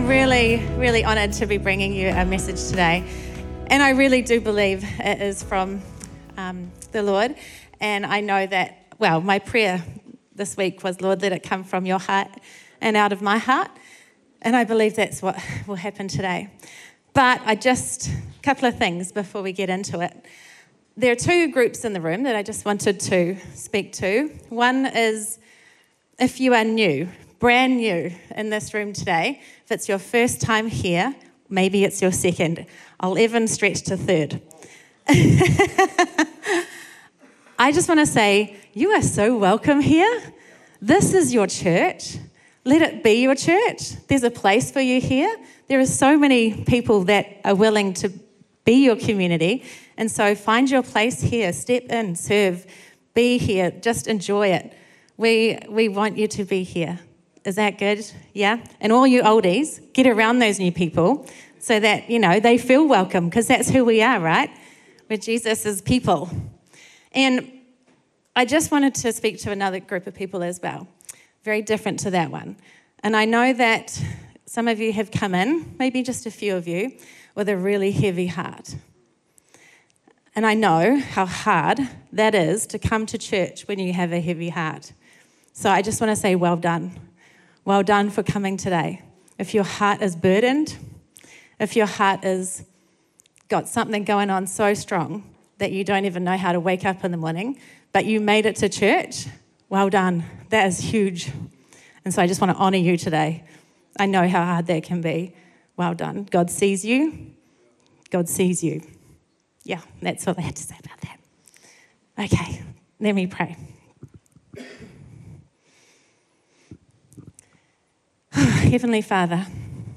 I'm really, really honoured to be bringing you a message today. And I really do believe it is from the Lord. And I know that, well, my prayer this week was, Lord, let it come from your heart and out of my heart. And I believe that's what will happen today. But a couple of things before we get into it. There are two groups in the room that I just wanted to speak to. One is if you are new, brand new in this room today, if it's your first time here, maybe it's your second. I'll even stretch to third. I just want to say, you are so welcome here. This is your church. Let it be your church. There's a place for you here. There are so many people that are willing to be your community. And so find your place here. Step in, serve, be here. Just enjoy it. We want you to be here. Is that good? Yeah? And all you oldies, get around those new people so that, they feel welcome, because that's who we are, right? We're Jesus' people. And I just wanted to speak to another group of people as well, very different to that one. And I know that some of you have come in, maybe just a few of you, with a really heavy heart. And I know how hard that is to come to church when you have a heavy heart. So I just want to say well done. Well done for coming today. If your heart is burdened, if your heart has got something going on so strong that you don't even know how to wake up in the morning, but you made it to church, well done. That is huge. And so I just want to honour you today. I know how hard that can be. Well done. God sees you. God sees you. Yeah, that's all I had to say about that. Okay, let me pray. Heavenly Father,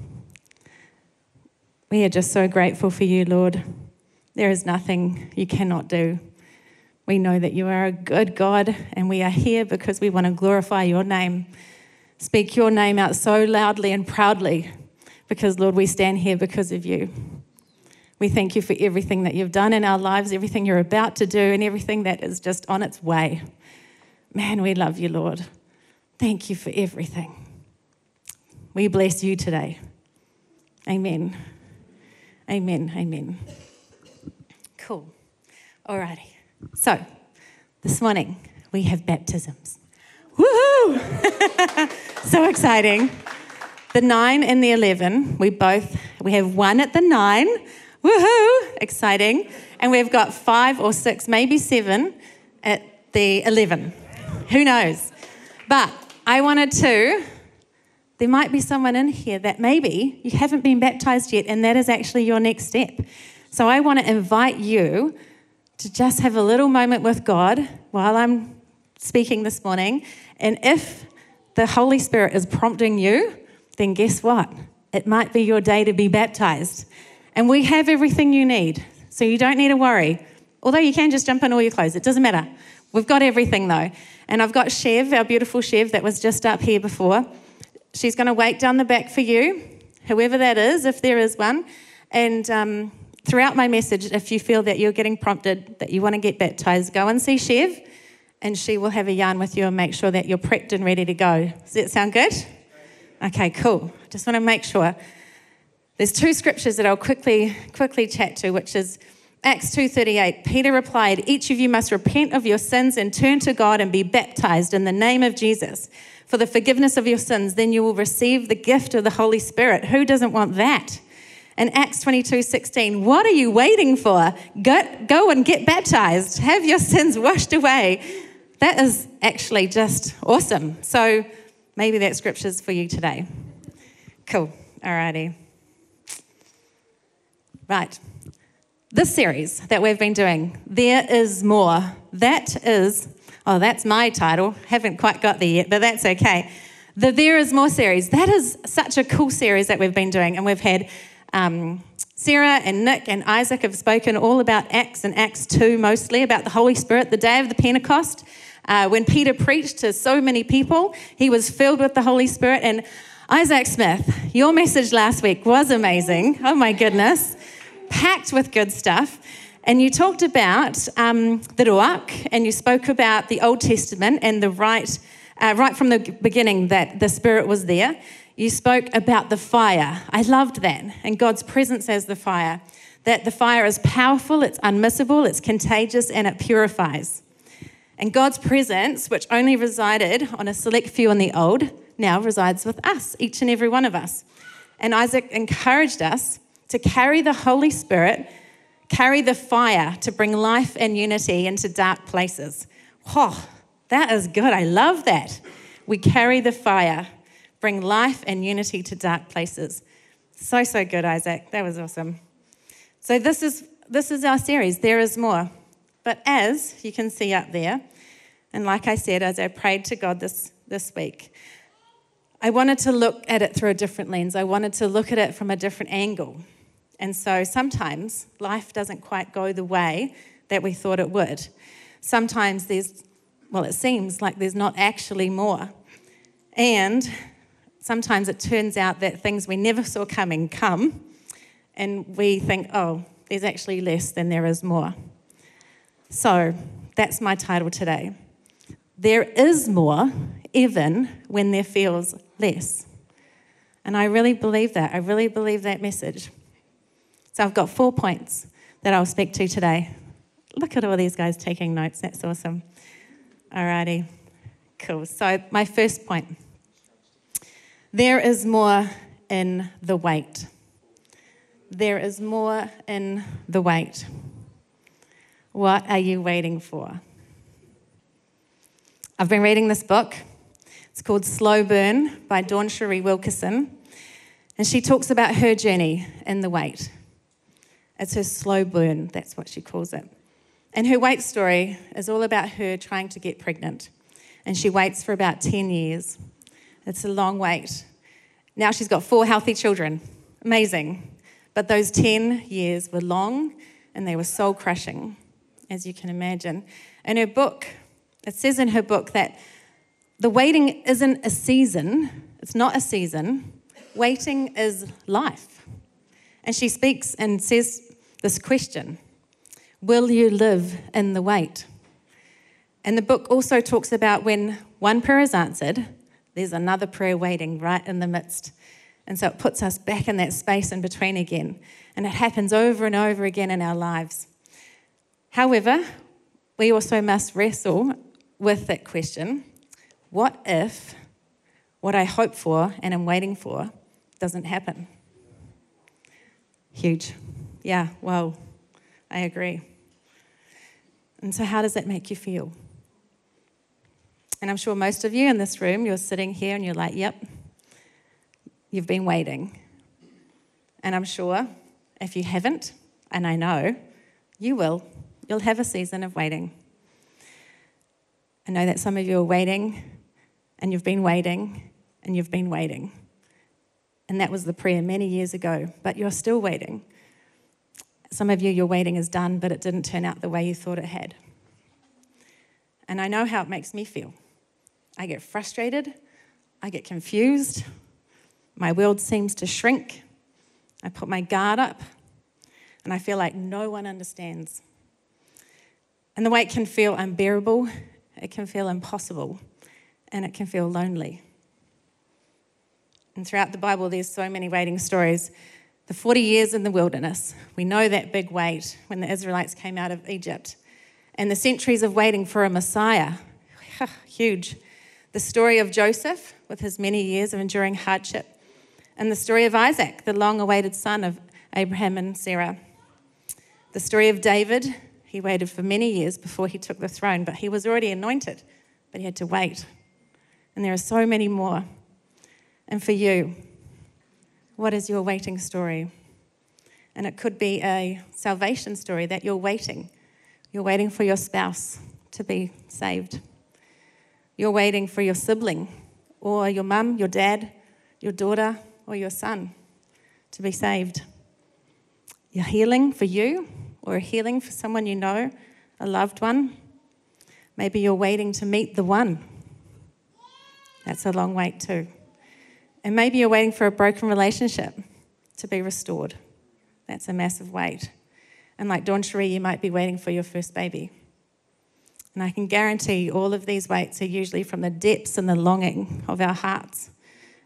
we are just so grateful for you, Lord. There is nothing you cannot do. We know that you are a good God, and we are here because we want to glorify your name. Speak your name out so loudly and proudly, because, Lord, we stand here because of you. We thank you for everything that you've done in our lives, everything you're about to do, and everything that is just on its way. Man, we love you, Lord. Thank you for everything. We bless you today. Amen. Amen. Amen. Cool. Alrighty. So, this morning we have baptisms. Woohoo! So exciting. The 9 and the 11, we have one at the 9. Woohoo! Exciting. And we've got 5 or 6, maybe 7 at the 11. Who knows? But there might be someone in here that maybe you haven't been baptized yet, and that is actually your next step. So I want to invite you to just have a little moment with God while I'm speaking this morning. And if the Holy Spirit is prompting you, then guess what? It might be your day to be baptized. And we have everything you need, so you don't need to worry. Although you can just jump in all your clothes, it doesn't matter. We've got everything though. And I've got Chev, our beautiful Chev that was just up here before. She's going to wait down the back for you, whoever that is, if there is one. And throughout my message, if you feel that you're getting prompted, that you want to get baptized, go and see Chev, and she will have a yarn with you and make sure that you're prepped and ready to go. Does that sound good? Okay, cool. Just want to make sure. There's 2 scriptures that I'll quickly chat to, which is Acts 2:38. Peter replied, "Each of you must repent of your sins and turn to God and be baptized in the name of Jesus for the forgiveness of your sins. Then you will receive the gift of the Holy Spirit." Who doesn't want that? And Acts 22:16. What are you waiting for? Go and get baptized. Have your sins washed away. That is actually just awesome. So maybe that scripture's for you today. Cool. Alrighty. Right. This series that we've been doing, There Is More. That's my title. Haven't quite got there yet, but that's okay. The There Is More series. That is such a cool series that we've been doing. And we've had Sarah and Nick and Isaac have spoken all about Acts and Acts 2 mostly, about the Holy Spirit, the day of the Pentecost. When Peter preached to so many people, he was filled with the Holy Spirit. And Isaac Smith, your message last week was amazing. Oh my goodness. Packed with good stuff. And you talked about the Ruach, and you spoke about the Old Testament and the right from the beginning that the Spirit was there. You spoke about the fire. I loved that. And God's presence as the fire. That the fire is powerful, it's unmissable, it's contagious, and it purifies. And God's presence, which only resided on a select few in the old, now resides with us, each and every one of us. And Isaac encouraged us to carry the Holy Spirit, carry the fire to bring life and unity into dark places. Oh, that is good. I love that. We carry the fire, bring life and unity to dark places. So good, Isaac. That was awesome. So this is our series, There Is More. But as you can see up there, and like I said, as I prayed to God this week, I wanted to look at it through a different lens. I wanted to look at it from a different angle. And so sometimes life doesn't quite go the way that we thought it would. Sometimes it seems like there's not actually more. And sometimes it turns out that things we never saw coming come, and we think, oh, there's actually less than there is more. So that's my title today. There is more, even when there feels less. And I really believe that. I really believe that message. So I've got 4 points that I'll speak to today. Look at all these guys taking notes. That's awesome. Alrighty. Cool. So my first point. There is more in the wait. There is more in the wait. What are you waiting for? I've been reading this book. It's called Slow Burn by Dawn Cherie Wilkerson. And she talks about her journey in the wait. It's her slow burn, that's what she calls it. And her wait story is all about her trying to get pregnant. And she waits for about 10 years. It's a long wait. Now she's got 4 healthy children. Amazing. But those 10 years were long and they were soul crushing, as you can imagine. In her book, it says in her book that the waiting isn't a season. It's not a season. Waiting is life. And she speaks and says this question: will you live in the wait? And the book also talks about when one prayer is answered, there's another prayer waiting right in the midst. And so it puts us back in that space in between again. And it happens over and over again in our lives. However, we also must wrestle with that question: what if what I hope for and am waiting for doesn't happen? Huge. Yeah, well, I agree. And so how does that make you feel? And I'm sure most of you in this room, you're sitting here and you're like, yep, you've been waiting. And I'm sure if you haven't, and I know you will, you'll have a season of waiting. I know that some of you are waiting, and you've been waiting, and you've been waiting. And that was the prayer many years ago, but you're still waiting. Some of you, your waiting is done, but it didn't turn out the way you thought it had. And I know how it makes me feel. I get frustrated, I get confused, my world seems to shrink, I put my guard up, and I feel like no one understands. And the wait can feel unbearable, it can feel impossible, and it can feel lonely. And throughout the Bible, there's so many waiting stories. The 40 years in the wilderness, we know that big wait when the Israelites came out of Egypt. And the centuries of waiting for a Messiah, huge. The story of Joseph with his many years of enduring hardship. And the story of Isaac, the long-awaited son of Abraham and Sarah. The story of David, he waited for many years before he took the throne, but he was already anointed, but he had to wait. And there are so many more. And for you, what is your waiting story? And it could be a salvation story that you're waiting. You're waiting for your spouse to be saved. You're waiting for your sibling or your mum, your dad, your daughter, or your son to be saved. You're healing for you or a healing for someone you know, a loved one. Maybe you're waiting to meet the one. That's a long wait too. And maybe you're waiting for a broken relationship to be restored. That's a massive wait. And like Dawn Cherie, you might be waiting for your first baby. And I can guarantee all of these waits are usually from the depths and the longing of our hearts.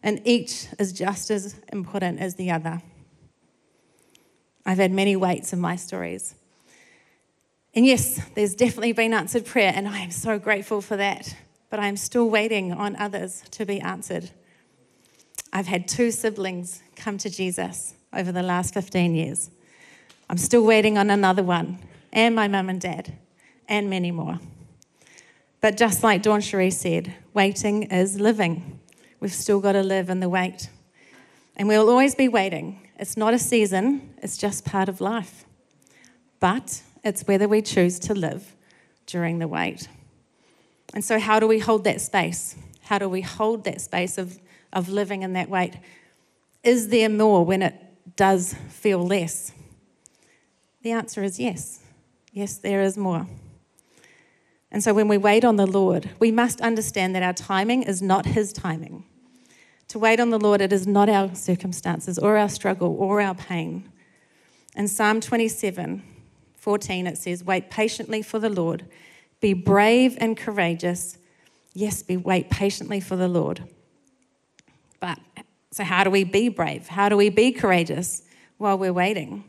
and each is just as important as the other. I've had many waits in my stories. And yes, there's definitely been answered prayer, and I am so grateful for that. But I'm still waiting on others to be answered. I've had 2 siblings come to Jesus over the last 15 years. I'm still waiting on another one, and my mum and dad, and many more. But just like Dawn Cherie said, waiting is living. We've still got to live in the wait. And we'll always be waiting. It's not a season, it's just part of life. But it's whether we choose to live during the wait. And so how do we hold that space? How do we hold that space of living in that wait? Is there more when it does feel less? The answer is yes. Yes, there is more. And so when we wait on the Lord, we must understand that our timing is not His timing. To wait on the Lord, it is not our circumstances or our struggle or our pain. In Psalm 27:14, it says, "Wait patiently for the Lord. Be brave and courageous." Yes, wait patiently for the Lord. But, so how do we be brave? How do we be courageous while we're waiting?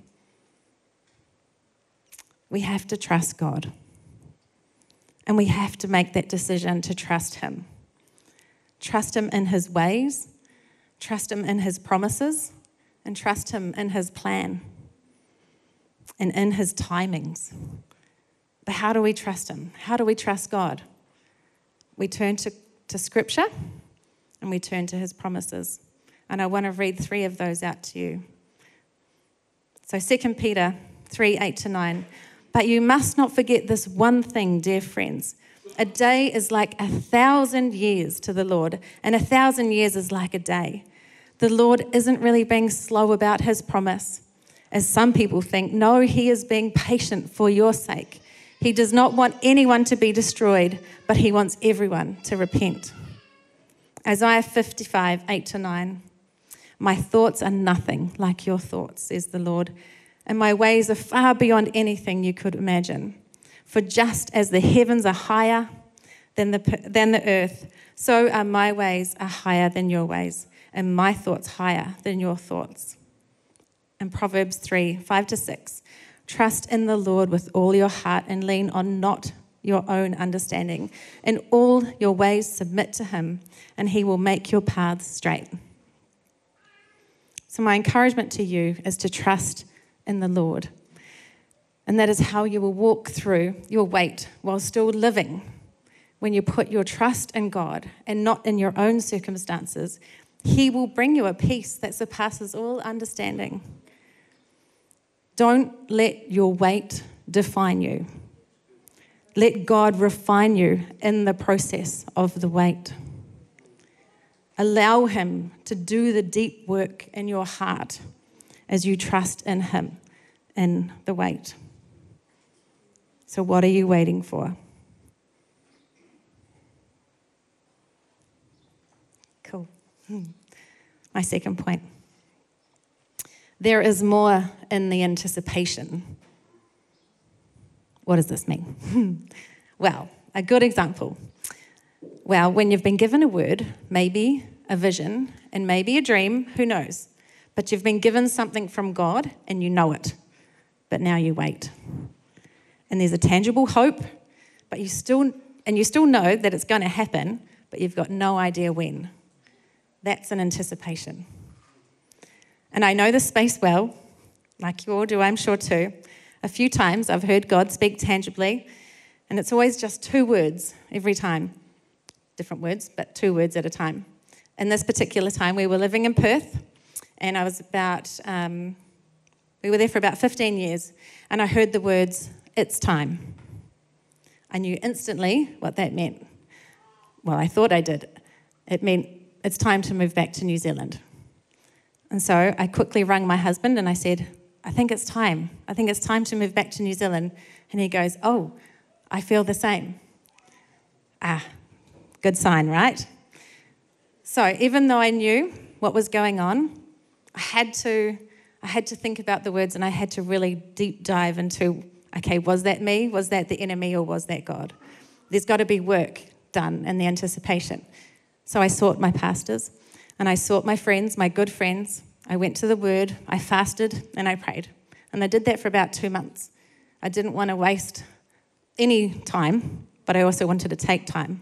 We have to trust God. And we have to make that decision to trust Him. Trust Him in His ways, trust Him in His promises, and trust Him in His plan and in His timings. But how do we trust Him? How do we trust God? We turn to Scripture and we turn to His promises. And I want to read 3 of those out to you. So 2 Peter 3:8-9. "But you must not forget this one thing, dear friends. A day is like 1,000 years to the Lord, and 1,000 years is like a day. The Lord isn't really being slow about His promise, as some people think. No, He is being patient for your sake. He does not want anyone to be destroyed, but He wants everyone to repent." Isaiah 55:8-9. "My thoughts are nothing like your thoughts, says the Lord, and my ways are far beyond anything you could imagine. For just as the heavens are higher than the earth, so are my ways are higher than your ways, and my thoughts higher than your thoughts." And Proverbs 3:5-6. "Trust in the Lord with all your heart and lean on not your own understanding. In all your ways submit to Him, and He will make your paths straight." So my encouragement to you is to trust in the Lord. And that is how you will walk through your wait while still living. When you put your trust in God and not in your own circumstances, He will bring you a peace that surpasses all understanding. Don't let your wait define you. Let God refine you in the process of the wait. Allow Him to do the deep work in your heart as you trust in Him in the wait. So what are you waiting for? Cool. My second point. There is more in the anticipation. What does this mean? Well, a good example. Well, when you've been given a word, maybe a vision, and maybe a dream, who knows? But you've been given something from God and you know it. But now you wait. And there's a tangible hope, but you still know that it's going to happen, but you've got no idea when. That's an anticipation. And I know this space well, like you all do, I'm sure too. A few times I've heard God speak tangibly, and it's always just 2 words every time. Different words, but 2 words at a time. In this particular time, we were living in Perth, and I was we were there for about 15 years, and I heard the words, "It's time." I knew instantly what that meant. Well, I thought I did. It meant it's time to move back to New Zealand. And so I quickly rang my husband and I said, I think it's time. I think it's time to move back to New Zealand. And he goes, "Oh, I feel the same." Good sign, right? So even though I knew what was going on, I had to think about the words, and I had to really deep dive into, okay, was that me? Was that the enemy, or was that God? There's got to be work done in the anticipation. So I sought my pastors. And I sought my friends, my good friends. I went to the Word, I fasted, and I prayed. And I did that for about 2 months. I didn't want to waste any time, but I also wanted to take time.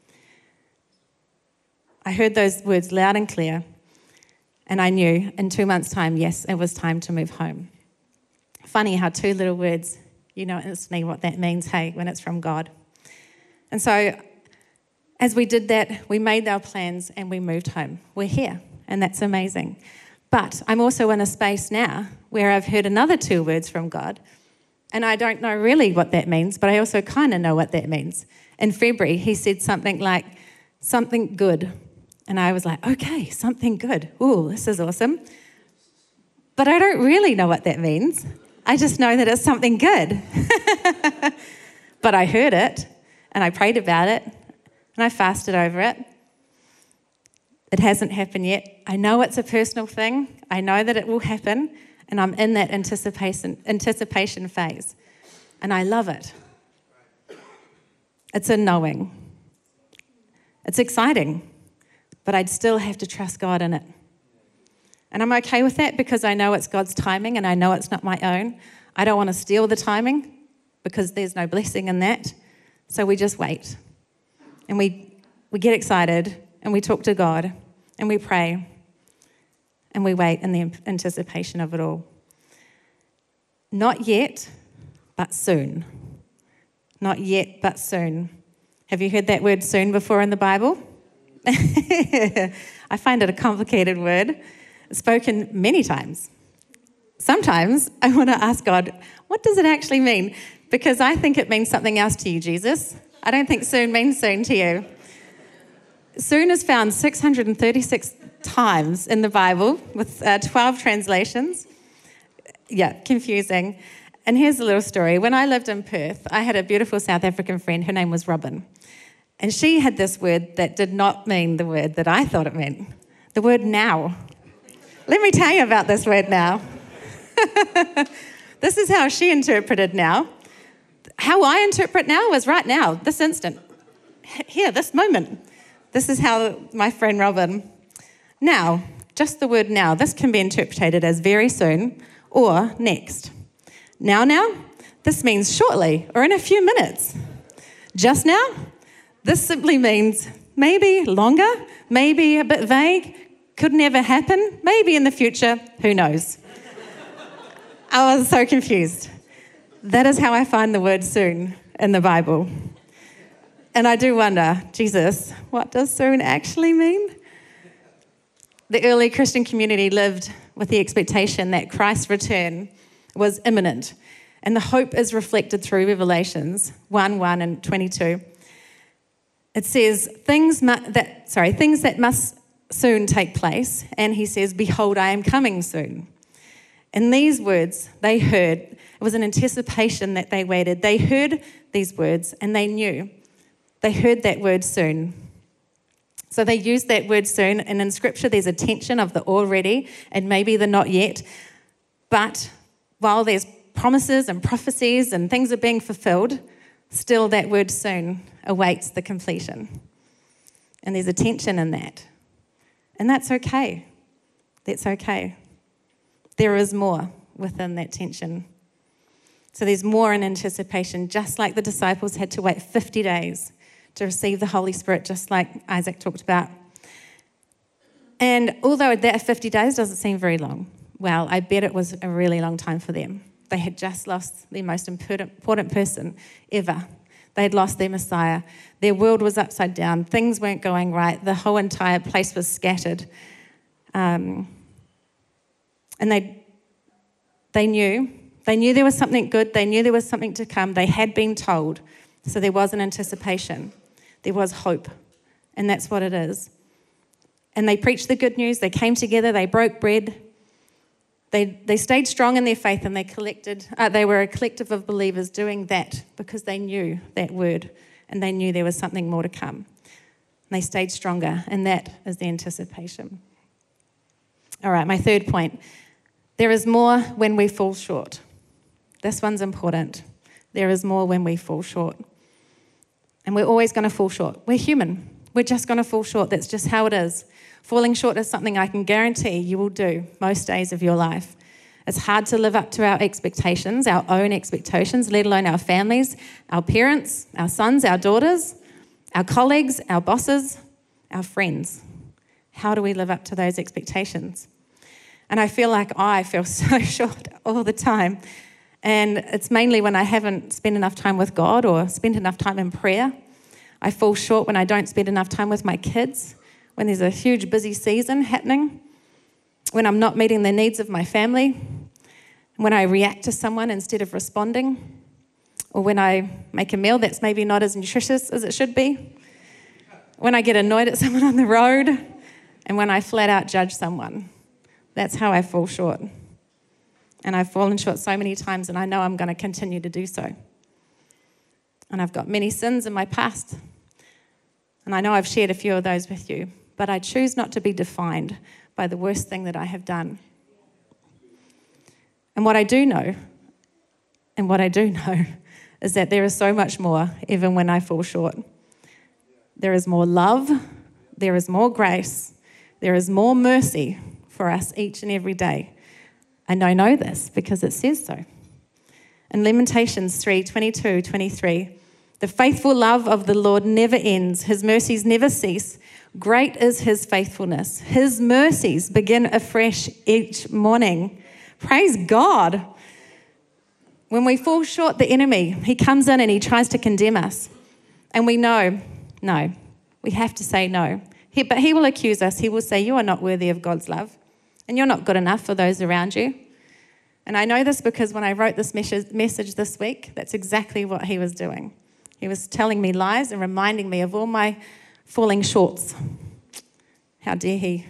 I heard those words loud and clear, and I knew in 2 months' time, yes, it was time to move home. Funny how 2 little words, you know instantly what that means, hey, when it's from God. And so as we did that, we made our plans and we moved home. We're here, and that's amazing. But I'm also in a space now where I've heard another 2 words from God, and I don't know really what that means, but I also kind of know what that means. In February, he said something like, something good. And I was like, okay, something good. Ooh, this is awesome. But I don't really know what that means. I just know that it's something good. But I heard it, and I prayed about it, and I fasted over it. It hasn't happened yet. I know it's a personal thing. I know that it will happen, and I'm in that anticipation phase. And I love it. It's a knowing. It's exciting, but I'd still have to trust God in it. And I'm okay with that because I know it's God's timing and I know it's not my own. I don't want to steal the timing because there's no blessing in that. So we just wait. And we get excited and we talk to God and we pray and we wait in the anticipation of it all. Not yet, but soon. Not yet, but soon. Have you heard that word soon before in the Bible? I find it a complicated word, spoken many times. Sometimes I want to ask God, what does it actually mean? Because I think it means something else to you, Jesus. I don't think soon means soon to you. Soon is found 636 times in the Bible with 12 translations. Yeah, confusing. And here's a little story. When I lived in Perth, I had a beautiful South African friend. Her name was Robin. And she had this word that did not mean the word that I thought it meant. The word now. Let me tell you about this word now. This is how she interpreted now. How I interpret now is right now, this instant. Here, this moment. This is how my friend Robin. Now, just the word now. This can be interpreted as very soon or next. Now, this means shortly or in a few minutes. Just now, this simply means maybe longer, maybe a bit vague, could never happen, maybe in the future, who knows. I was so confused. That is how I find the word soon in the Bible. And I do wonder, Jesus, what does soon actually mean? The early Christian community lived with the expectation that Christ's return was imminent. And the hope is reflected through Revelations 1:1 and 22. It says, things that must soon take place. And he says, behold, I am coming soon. And these words they heard, it was an anticipation that they waited. They heard these words and they knew. They heard that word soon. So they used that word soon. And in Scripture, there's a tension of the already and maybe the not yet. But while there's promises and prophecies and things are being fulfilled, still that word soon awaits the completion. And there's a tension in that. And that's okay. That's okay. There is more within that tension. So there's more in anticipation, just like the disciples had to wait 50 days to receive the Holy Spirit, just like Isaac talked about. And although that 50 days doesn't seem very long, well, I bet it was a really long time for them. They had just lost their most important person ever. They had lost their Messiah. Their world was upside down. Things weren't going right. The whole entire place was scattered. And they knew there was something good. They knew there was something to come. They had been told. So there was an anticipation. There was hope. And that's what it is. And they preached the good news. They came together. They broke bread. They stayed strong in their faith, and they were a collective of believers doing that because they knew that word and they knew there was something more to come. And they stayed stronger, and that is the anticipation. All right, my third point. There is more when we fall short. This one's important. There is more when we fall short. And we're always going to fall short. We're human. We're just going to fall short. That's just how it is. Falling short is something I can guarantee you will do most days of your life. It's hard to live up to our expectations, our own expectations, let alone our families, our parents, our sons, our daughters, our colleagues, our bosses, our friends. How do we live up to those expectations? And I feel like I feel so short all the time. And it's mainly when I haven't spent enough time with God or spent enough time in prayer. I fall short when I don't spend enough time with my kids, when there's a huge busy season happening, when I'm not meeting the needs of my family, when I react to someone instead of responding, or when I make a meal that's maybe not as nutritious as it should be, when I get annoyed at someone on the road, and when I flat out judge someone. That's how I fall short. And I've fallen short so many times, and I know I'm going to continue to do so. And I've got many sins in my past. And I know I've shared a few of those with you, but I choose not to be defined by the worst thing that I have done. And what I do know is that there is so much more even when I fall short. There is more love, there is more grace, there is more mercy for us each and every day. And I know this because it says so. In Lamentations 3:22-23, the faithful love of the Lord never ends. His mercies never cease. Great is his faithfulness. His mercies begin afresh each morning. Praise God. When we fall short, the enemy, he comes in and he tries to condemn us. And we know, no, we have to say no. But he will accuse us. He will say, you are not worthy of God's love. And you're not good enough for those around you. And I know this because when I wrote this message this week, that's exactly what he was doing. He was telling me lies and reminding me of all my falling shorts. How dare he?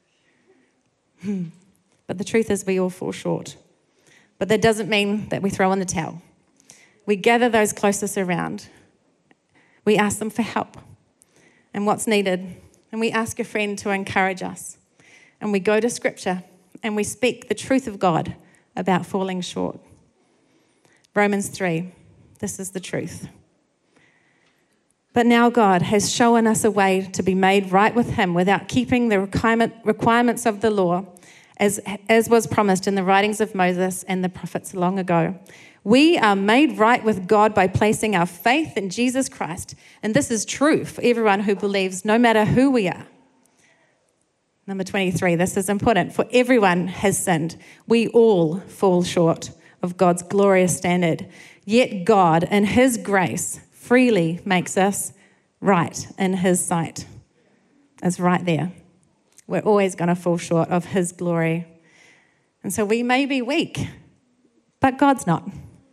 But the truth is we all fall short. But that doesn't mean that we throw in the towel. We gather those closest around. We ask them for help and what's needed. And we ask a friend to encourage us. And we go to Scripture and we speak the truth of God about falling short. Romans 3, this is the truth. But now God has shown us a way to be made right with him without keeping the requirements of the law, as was promised in the writings of Moses and the prophets long ago. We are made right with God by placing our faith in Jesus Christ. And this is true for everyone who believes, no matter who we are. Number 23, this is important. For everyone has sinned. We all fall short of God's glorious standard. Yet God, in his grace, freely makes us right in his sight. It's right there. We're always going to fall short of his glory. And so we may be weak, but God's not.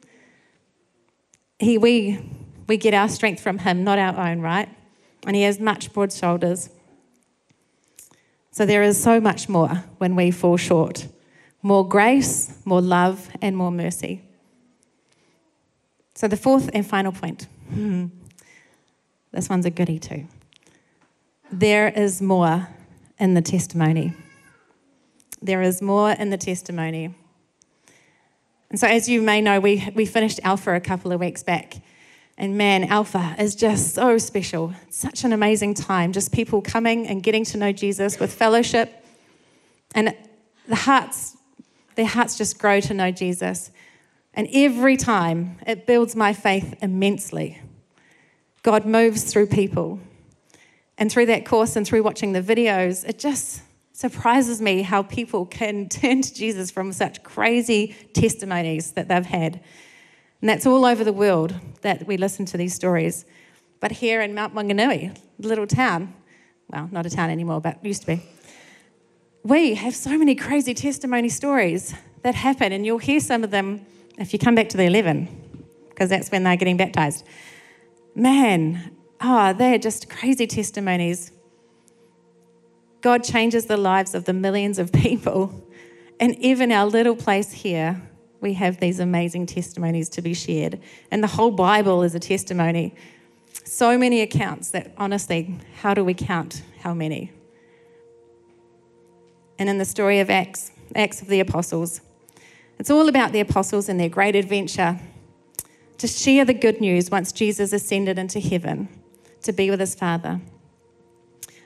We get our strength from him, not our own, right? And he has much broad shoulders. So there is so much more when we fall short. More grace, more love, and more mercy. So the fourth and final point. This one's a goodie too. There is more in the testimony. There is more in the testimony. And so as you may know, we finished Alpha a couple of weeks back. And man, Alpha is just so special. It's such an amazing time. Just people coming and getting to know Jesus with fellowship. And their hearts just grow to know Jesus. And every time it builds my faith immensely. God moves through people. And through that course and through watching the videos, it just surprises me how people can turn to Jesus from such crazy testimonies that they've had. And that's all over the world that we listen to these stories. But here in Mount Maunganui, a little town, well, not a town anymore, but used to be, we have so many crazy testimony stories that happen, and you'll hear some of them if you come back to the 11, because that's when they're getting baptized. Man, they're just crazy testimonies. God changes the lives of the millions of people. And even our little place here, we have these amazing testimonies to be shared. And the whole Bible is a testimony. So many accounts that, honestly, how do we count how many? And in the story of Acts of the Apostles, it's all about the apostles and their great adventure to share the good news once Jesus ascended into heaven to be with his Father.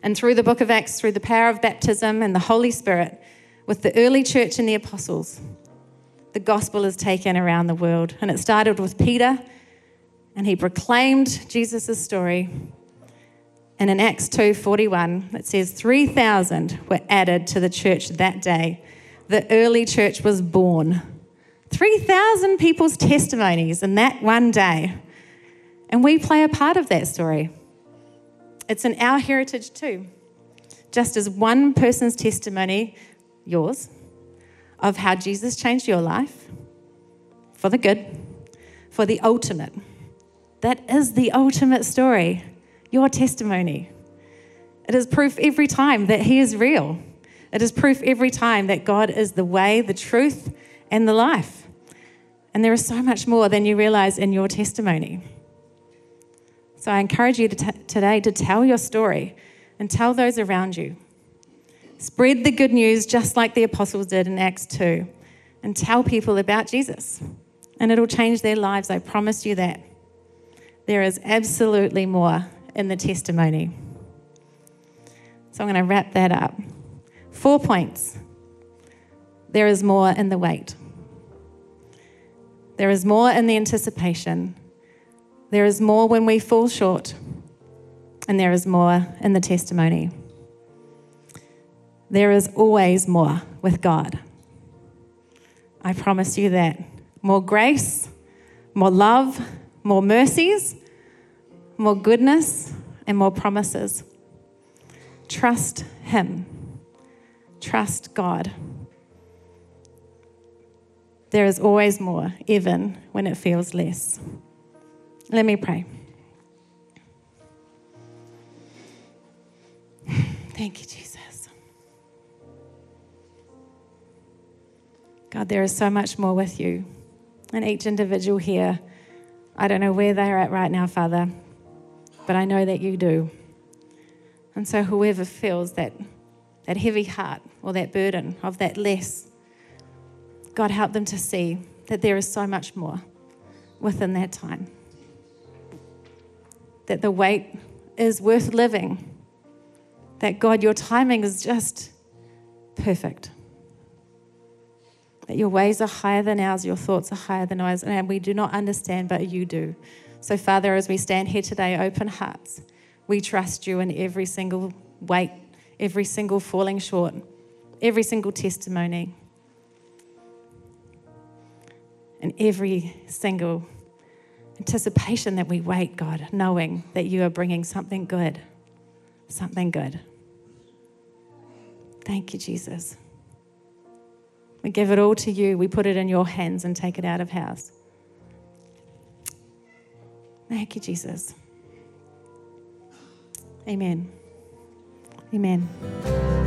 And through the book of Acts, through the power of baptism and the Holy Spirit, with the early church and the apostles, the gospel is taken around the world. And it started with Peter, and he proclaimed Jesus' story. And in Acts 2:41, it says 3,000 were added to the church that day. The early church was born. 3,000 people's testimonies in that one day. And we play a part of that story. It's in our heritage too. Just as one person's testimony, yours, of how Jesus changed your life for the good, for the ultimate. That is the ultimate story, your testimony. It is proof every time that he is real. It is proof every time that God is the way, the truth, and the life. And there is so much more than you realize in your testimony. So I encourage you today to tell your story and tell those around you. Spread the good news just like the apostles did in Acts 2 and tell people about Jesus. And it'll change their lives, I promise you that. There is absolutely more in the testimony. So I'm going to wrap that up. 4 points. There is more in the wait. There is more in the anticipation. There is more when we fall short. And there is more in the testimony. There is always more with God. I promise you that. More grace, more love, more mercies, more goodness, and more promises. Trust him. Trust God. There is always more, even when it feels less. Let me pray. Thank you, Jesus. God, there is so much more with you. And each individual here, I don't know where they're at right now, Father, but I know that you do. And so whoever feels that heavy heart or that burden of that less, God, help them to see that there is so much more within that time. That the wait is worth living. That, God, your timing is just perfect. That your ways are higher than ours, your thoughts are higher than ours, and we do not understand, but you do. So, Father, as we stand here today, open hearts, we trust you in every single wait, every single falling short, every single testimony, and every single anticipation that we wait, God, knowing that you are bringing something good, something good. Thank you, Jesus. We give it all to you. We put it in your hands and take it out of house. Thank you, Jesus. Amen. Amen.